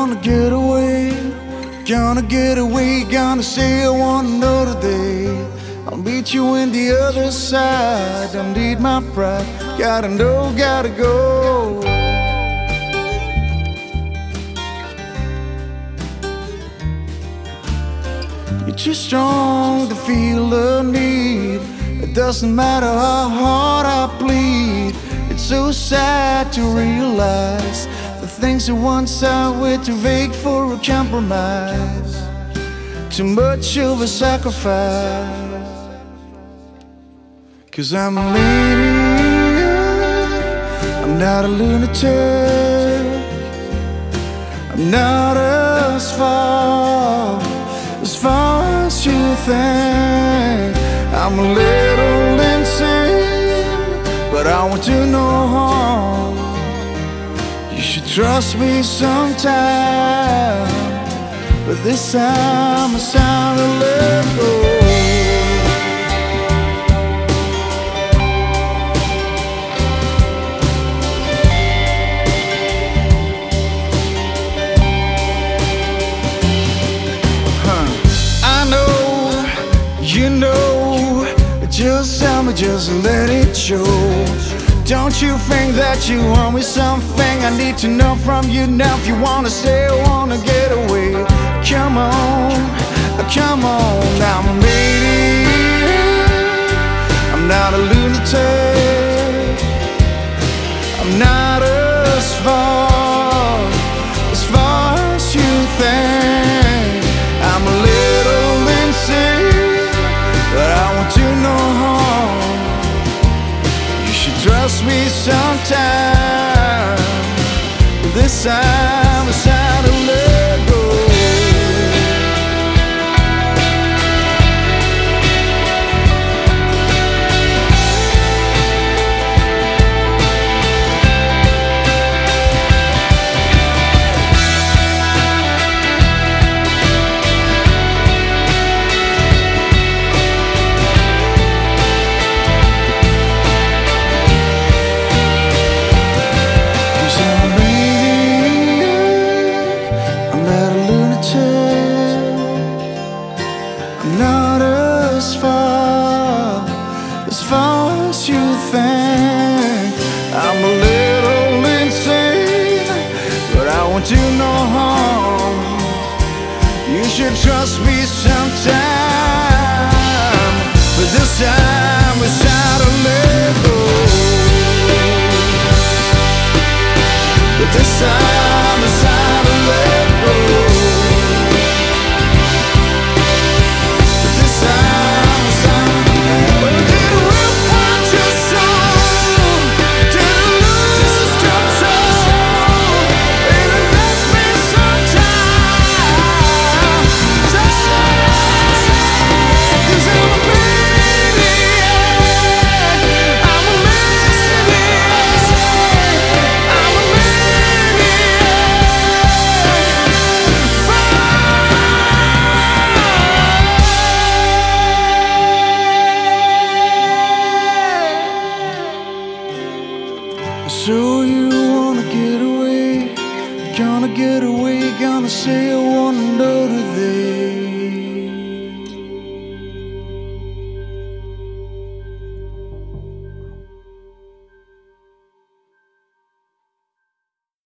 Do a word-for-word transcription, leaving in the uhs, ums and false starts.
wanna get away, gonna get away, gonna say I want another day. I'll meet you in the other side, don't need my pride, gotta know, gotta go. You're too strong to feel the need, it doesn't matter how hard I plead. It's so sad to realize the things that once I were too vague for a compromise, too much of a sacrifice. Cause I'm a maniac, I'm not a lunatic, I'm not as far, as far as you think. I'm a little insane, but I want to no harm. You should trust me sometime, but this time it's time to let go. You know, just tell me, just let it show. Don't you think that you owe me something? I need to know from you now. If you wanna stay or wanna get away, come on, come on. I'm a maniac, I'm not a lunatic, I'm not as far, as far as you think. I'm a little insane, but I want to know harm. You should trust me sometime, but this time it's time to let go. Not as far, as far as you think. I'm a little insane, but I want to know harm. You should trust me sometime, but this time it's time to let go. But this time it's time to let go. So you wanna get away, gonna get away, gonna say I want another day.